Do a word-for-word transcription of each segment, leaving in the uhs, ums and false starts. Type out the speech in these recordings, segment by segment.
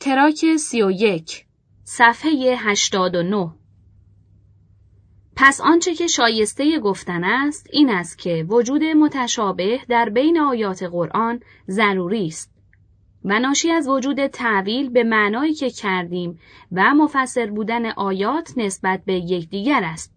تراک سی و یک، صفحه هشتاد و نه. پس آنچه که شایسته گفتن است این است که وجود متشابه در بین آیات قرآن ضروری است و ناشی از وجود تأویل به معنایی که کردیم و مفسر بودن آیات نسبت به یکدیگر است.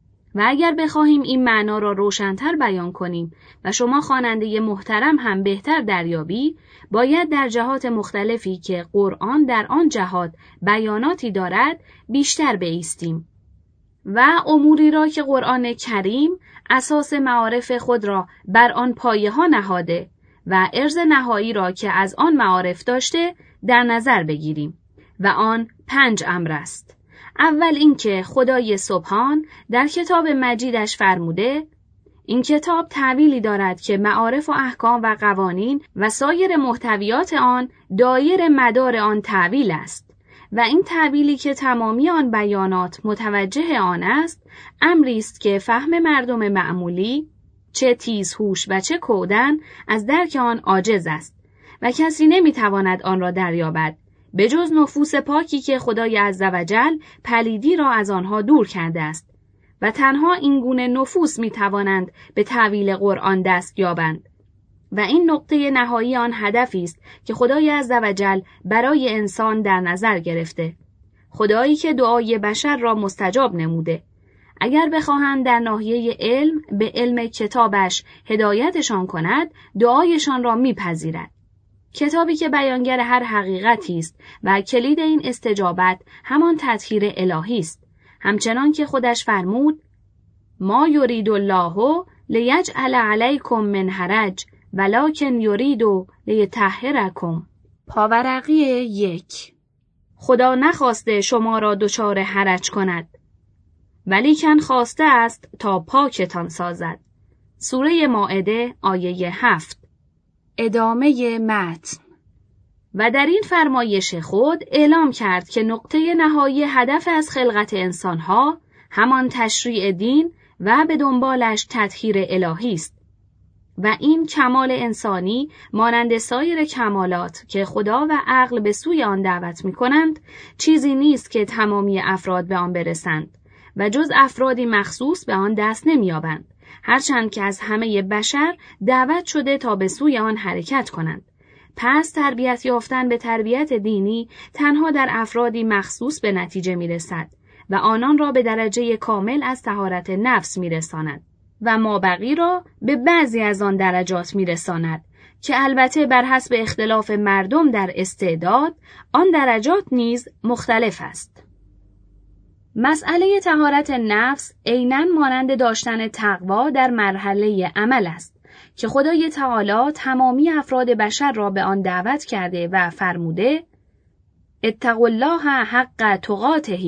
و اگر بخواهیم این معنا را روشن‌تر بیان کنیم و شما خواننده محترم هم بهتر دریابی، باید در جهات مختلفی که قرآن در آن جهات بیاناتی دارد بیشتر بایستیم و اموری را که قرآن کریم اساس معارف خود را بر آن پایه ها نهاده و ارز نهایی را که از آن معارف داشته در نظر بگیریم و آن پنج امر است. اول اینکه خدای سبحان در کتاب مجیدش فرموده این کتاب تأویلی دارد که معارف و احکام و قوانین و سایر محتویات آن دایر مدار آن تأویل است و این تأویلی که تمامی آن بیانات متوجه آن است امری است که فهم مردم معمولی چه تیزهوش و چه کودن از درک آن عاجز است و کسی نمیتواند آن را دریابد به جز نفوس پاکی که خدای عزوجل پلیدی را از آنها دور کرده است و تنها این گونه نفوس می توانند به تأویل قرآن دست یابند و این نقطه نهایی آن هدفی است که خدای عزوجل برای انسان در نظر گرفته، خدایی که دعای بشر را مستجاب نموده. اگر بخواهند در ناحیه علم به علم کتابش هدایتشان کند دعایشان را میپذیرد. کتابی که بیانگر هر حقیقتی است و کلید این استجابت همان تطهیر الهی است، همچنان که خودش فرمود ما یرید الله لیجعل علیکم من حرج ولکن یرید لیطهرکم. پاورقی یک. خدا نخواسته شما را دچار حرج کند ولیکن خواسته است تا پاکتان سازد. سوره مائده آیه هفت. ادامه متن. و در این فرمایش خود اعلام کرد که نقطه نهایی هدف از خلقت انسانها همان تشریع دین و به دنبالش تطهیر الهی است و این کمال انسانی مانند سایر کمالات که خدا و عقل به سوی آن دعوت می کنند چیزی نیست که تمامی افراد به آن برسند و جز افرادی مخصوص به آن دست نمی‌یابند، هرچند که از همه بشر دعوت شده تا به سوی آن حرکت کنند. پس تربیت یافتن به تربیت دینی تنها در افرادی مخصوص به نتیجه می‌رسد و آنان را به درجه کامل از طهارت نفس می‌رساند و مابقی را به بعضی از آن درجات می‌رساند که البته بر حسب اختلاف مردم در استعداد آن درجات نیز مختلف است. مسئله طهارت نفس عیناً مانند داشتن تقوا در مرحله عمل است که خدای تعالی تمامی افراد بشر را به آن دعوت کرده و فرموده اتقوا الله حق تقاته.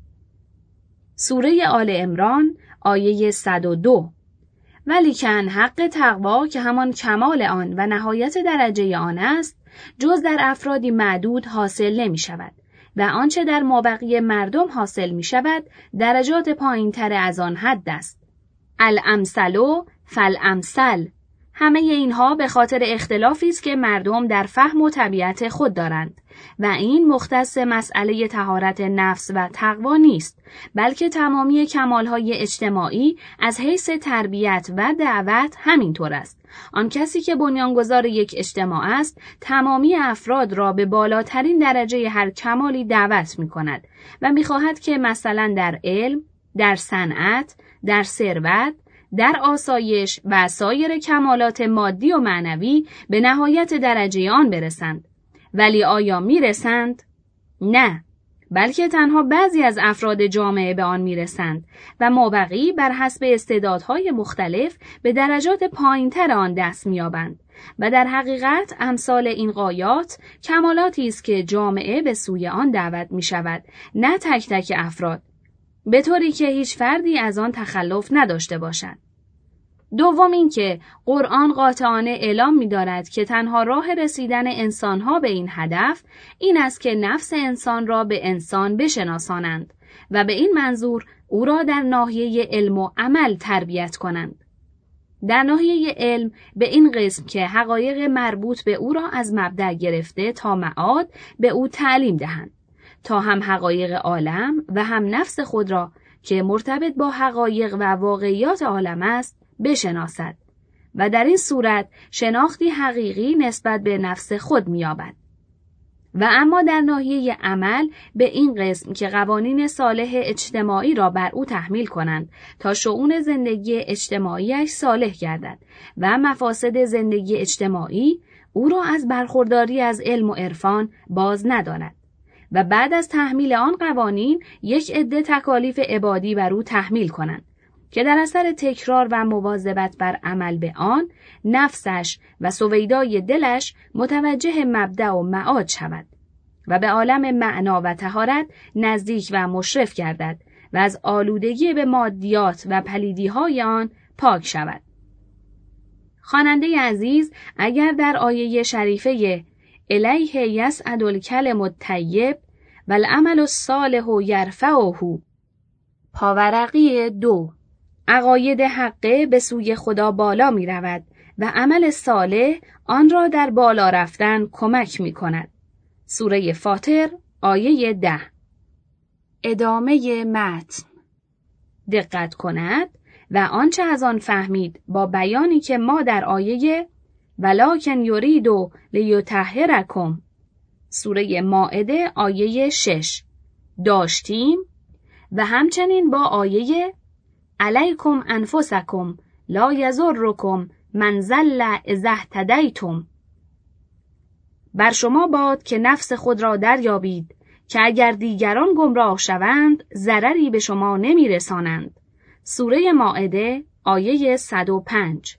سوره آل عمران آیه صد و دو. ولیکن حق تقوا که همان کمال آن و نهایت درجه آن است جز در افرادی معدود حاصل نمی شود و آنچه در مابقی مردم حاصل می شود درجات پایین تر از آن حد است. الامثل فالامثل. همه اینها به خاطر اختلافی است که مردم در فهم و طبیعت خود دارند و این مختص مسئله طهارت نفس و تقوا نیست، بلکه تمامی کمالهای اجتماعی از حیث تربیت و دعوت همینطور است. آن کسی که بنیانگذار یک اجتماع است تمامی افراد را به بالاترین درجه هر کمالی دعوت می کند و می خواهد که مثلا در علم، در صنعت، در ثروت، در آسایش و سایر کمالات مادی و معنوی به نهایت درجه آن برسند. ولی آیا می رسند؟ نه، بلکه تنها بعضی از افراد جامعه به آن می رسند و مابقی بر حسب استعدادهای مختلف به درجات پایین‌تر آن دست می یابند و در حقیقت امثال این غایات کمالاتی است که جامعه به سوی آن دعوت می شود، نه تک تک افراد، به طوری که هیچ فردی از آن تخلف نداشته باشد. دوم این که قرآن قاطعانه اعلام می دارد که تنها راه رسیدن انسانها به این هدف این است که نفس انسان را به انسان بشناسانند و به این منظور او را در ناحیه علم و عمل تربیت کنند. در ناحیه علم به این قسم که حقایق مربوط به او را از مبدأ گرفته تا معاد به او تعلیم دهند تا هم حقایق عالم و هم نفس خود را که مرتبط با حقایق و واقعیات عالم است بشناسد و در این صورت شناختی حقیقی نسبت به نفس خود می‌یابد. و اما در ناحیه عمل به این قسم که قوانین صالح اجتماعی را بر او تحمیل کنند تا شؤون زندگی اجتماعیش صالح گردد و مفاسد زندگی اجتماعی او را از برخورداری از علم و عرفان باز ندارد و بعد از تحمیل آن قوانین یک عده تکالیف عبادی بر او تحمیل کنند که در اثر تکرار و مواظبت بر عمل به آن نفسش و سویدای دلش متوجه مبدأ و معاد شود و به عالم معنا و طهارت نزدیک و مشرف گردد و از آلودگی به مادیات و پلیدی‌های آن پاک شود. خواننده عزیز اگر در آیه شریفه الیه یصعد الکلم الطیب والعمل الصالح یرفعه پاورقی دو عقاید حقه به سوی خدا بالا می رود و عمل صالح آن را در بالا رفتن کمک می کند. سوره فاطر آیه ده. ادامه متن. دقت کند و آنچه از آن فهمید با بیانی که ما در آیه ولکن یریدو لیطهرکم سوره مائده آیه شش داشتیم و همچنین با آیه علیکم انفسکم لا یضرکم من ضل اذا اهتدیتم بر شما باد که نفس خود را دریابید که اگر دیگران گمراه شوند ضرری به شما نمیرسانند. سوره مائده آیه صد و پنج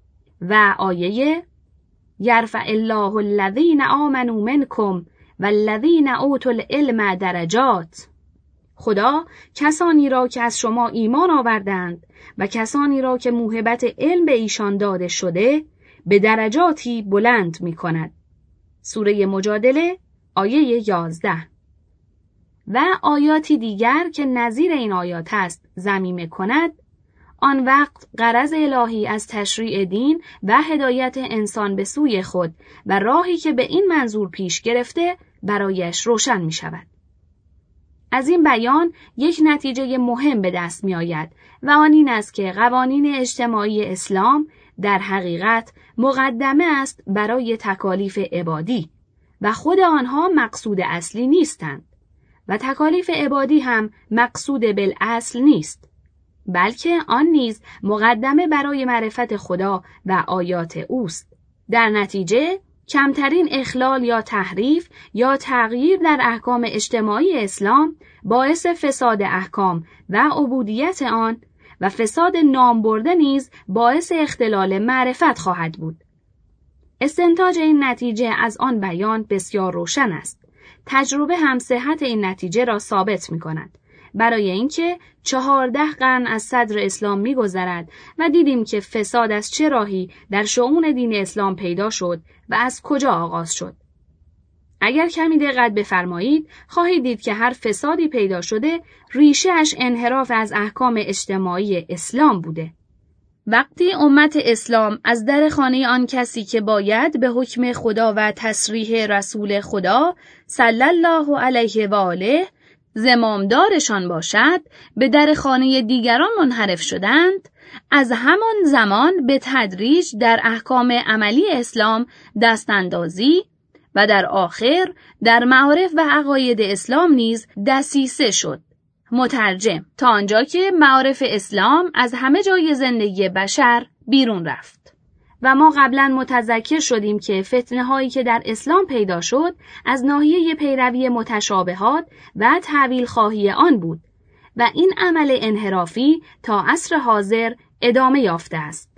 و آیه یرفع الله الذین آمنوا منکم والذین اوتوا العلم درجات خدا کسانی را که از شما ایمان آوردند و کسانی را که موهبت علم به ایشان داده شده به درجاتی بلند می کند. سوره مجادله آیه یازده و آیاتی دیگر که نظیر این آیات است ضمیمه کند آن وقت غرض الهی از تشریع دین و هدایت انسان به سوی خود و راهی که به این منظور پیش گرفته برایش روشن می شود. از این بیان یک نتیجه مهم به دست می آید و آن این است که قوانین اجتماعی اسلام در حقیقت مقدمه است برای تکالیف عبادی و خود آنها مقصود اصلی نیستند و تکالیف عبادی هم مقصود بالاصل نیست بلکه آن نیز مقدمه برای معرفت خدا و آیات اوست. در نتیجه کمترین اخلال یا تحریف یا تغییر در احکام اجتماعی اسلام باعث فساد احکام و عبودیت آن و فساد نام برده نیز باعث اختلال معرفت خواهد بود. استنتاج این نتیجه از آن بیان بسیار روشن است. تجربه هم صحت این نتیجه را ثابت می کند. برای اینکه چهارده قرن از صدر اسلام می گذرد و دیدیم که فساد از چه راهی در شؤون دین اسلام پیدا شد و از کجا آغاز شد. اگر کمی دقت بفرمایید خواهید دید که هر فسادی پیدا شده ریشه‌اش انحراف از احکام اجتماعی اسلام بوده. وقتی امت اسلام از در خانه آن کسی که باید به حکم خدا و تصریح رسول خدا صلی الله علیه و آله زمامدارشان باشد به در خانه دیگران منحرف شدند، از همان زمان به تدریج در احکام عملی اسلام دستاندازی و در آخر در معارف و عقاید اسلام نیز دسیسه شد. مترجم: تا آنجا که معارف اسلام از همه جای زندگی بشر بیرون رفت و ما قبلا متذکر شدیم که فتنه هایی که در اسلام پیدا شد از ناحیه پیروی متشابهات و تأویل خواهی آن بود و این عمل انحرافی تا عصر حاضر ادامه یافته است.